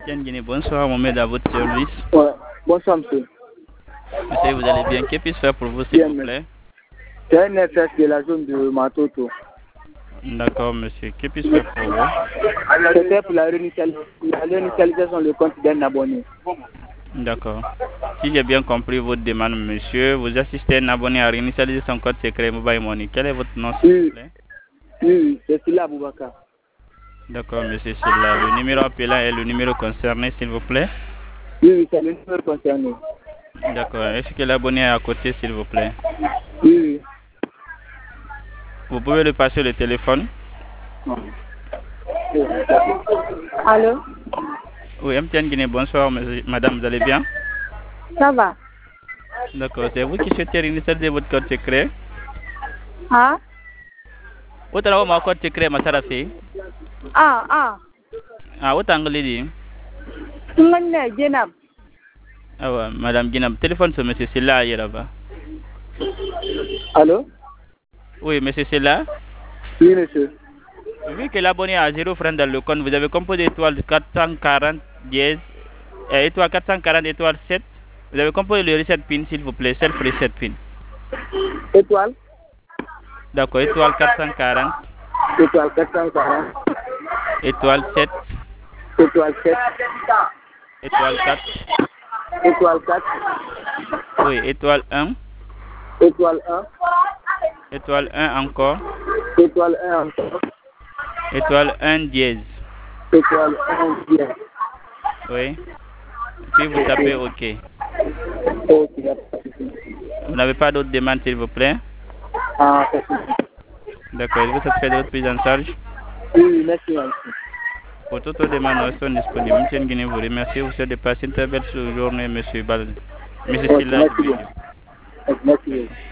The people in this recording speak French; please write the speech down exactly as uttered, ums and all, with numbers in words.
Tiens Guinée, bonsoir, Mohamed à votre service. Ouais. Bonsoir, monsieur. Monsieur, vous allez bien? Que puis-je faire pour vous, s'il Bien, vous monsieur. plaît? C'est un F S de la zone de Matoto. D'accord, monsieur. Que puis-je faire pour vous? C'était pour la réinitialis- la réinitialisation du compte d'un abonné. D'accord. Si j'ai bien compris votre demande, monsieur, vous assistez un abonné à réinitialiser son code secret Mobile Money. Quel est votre nom, s'il vous Oui, plaît? oui, oui, c'est Silla Aboubakar. D'accord, monsieur, c'est là. Le numéro appelant est le numéro concerné, s'il vous plaît. Oui, oui, c'est le numéro concerné. D'accord. Est-ce que l'abonné est à côté, s'il vous plaît? Oui, Vous pouvez lui passer le téléphone? oui. Allô? Oui, M T N Guinée, bonsoir, monsieur- madame, vous allez bien? Ça va? D'accord, c'est vous qui souhaitez réinitialiser votre code secret? Ah? Votre code secret, ma sarafi? Ah, ah. Ah, votre anglais dit? Ngane Jenab. Ah ouais, madame Guinam, téléphone sur monsieur Silla là-bas. Allô? Oui, monsieur Silla. Oui, monsieur. Vu que l'abonné a zéro franc dans le compte, vous avez composé étoile quatre cent quarante dièse, euh, étoile quatre cent quarante étoile sept. Vous avez composé le reset pin, s'il vous plaît, self reset pin. Étoile? D'accord, étoile quatre cent quarante, Étoile quatre cent quarante. étoile sept, Étoile sept. étoile quatre, Étoile quatre. oui, étoile un, Étoile un. étoile un encore, Étoile un encore. étoile un dièse, Étoile un bien. oui. Puis vous tapez OK. Ok, y a pas de souci. Vous n'avez pas d'autres demandes, s'il vous plaît? Ah, pas de souci. D'accord, vous satisfait de votre prise en charge? Oui, oui, merci, merci. Pour toutes vos demandes, nous restons disponibles. Monsieur Nguyen vous remercie. Vous souhaite de passer une très belle journée, monsieur Bal. Monsieur Ok, Silla. merci bien. Ok, merci bien. D'accord.